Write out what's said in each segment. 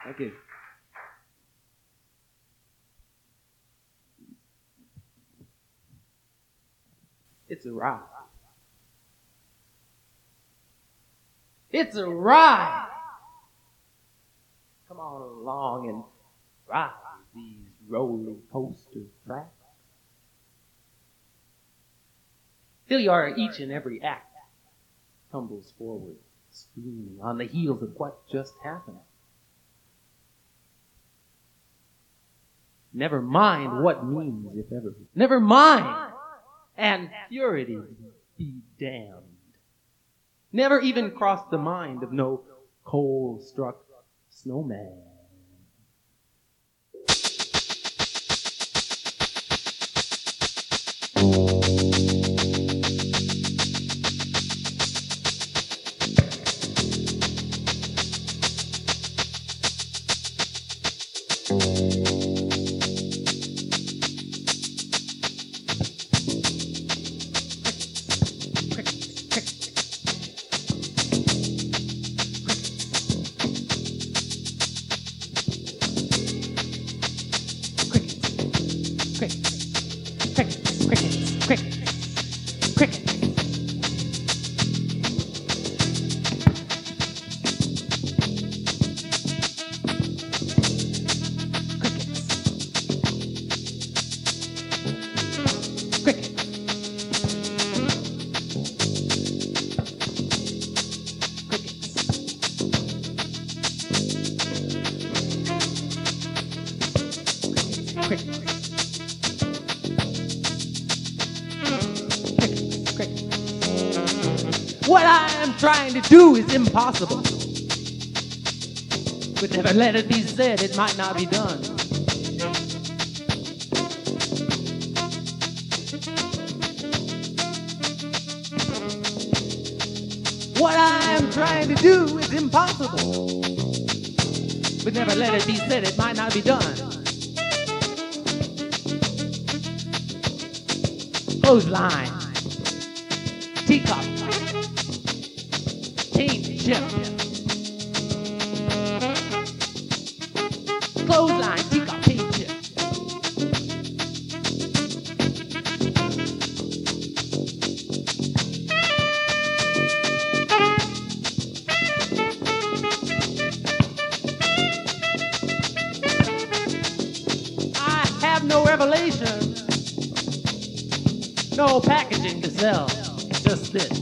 Thank you. It's a ride. It's a ride. Come on along and ride these roller coaster tracks. Till your each and every act tumbles forward, screaming on the heels of what just happened. Never mind what means, if ever. Never mind. And purity be damned. Never even crossed the mind of no coal-struck snowman. What I am trying to do is impossible. But never let it be said it might not be done. What I am trying to do is impossible. But never let it be said it might not be done. Clothesline, teacup, paint chip. Clothesline, teacup, paint chip. I have no revelation, no packaging to sell, just this.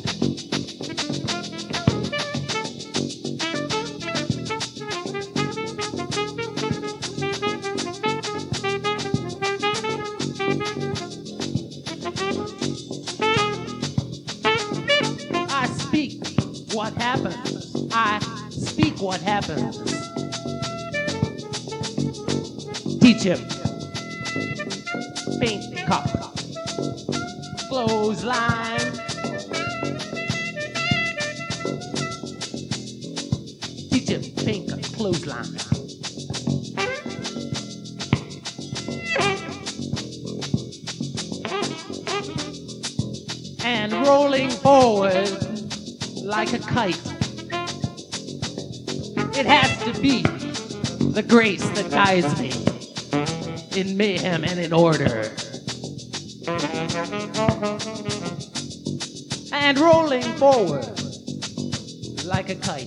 I speak what happens. I speak what happens. Teach him. Paint cup. Clothesline. Teach him. Paint cup. Clothesline. And rolling forward like a kite. It has to be the grace that guides me in mayhem and in order. And rolling forward like a kite.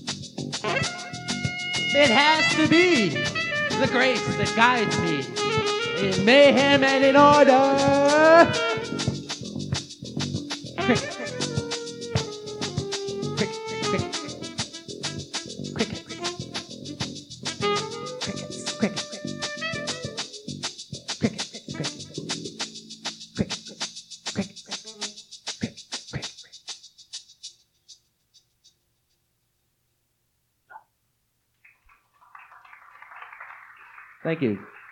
It has to be the grace that guides me in mayhem and in order. Cricket. Cricket. Cricket. Cricket. Crickets. Cricket. Cricket. Cricket. Cricket. Cricket. Thank you.